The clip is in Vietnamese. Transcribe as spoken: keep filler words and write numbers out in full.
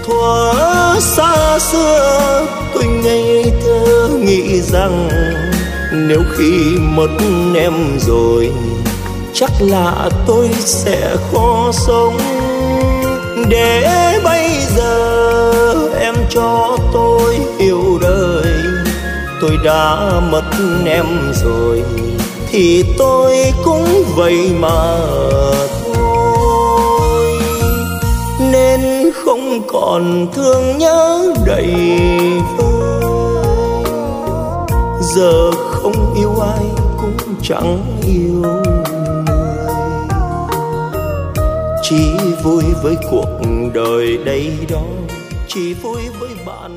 Thuở xa xưa tôi ngây thơ nghĩ rằng nếu khi mất em rồi chắc là tôi sẽ khó sống. Để bây giờ em cho tôi hiểu đời, tôi đã mất em rồi thì tôi cũng vậy mà thôi. Nên không còn thương nhớ đầy vơi, giờ không yêu ai cũng chẳng yêu người, chỉ vui với cuộc đời đây đó, chỉ vui với bạn.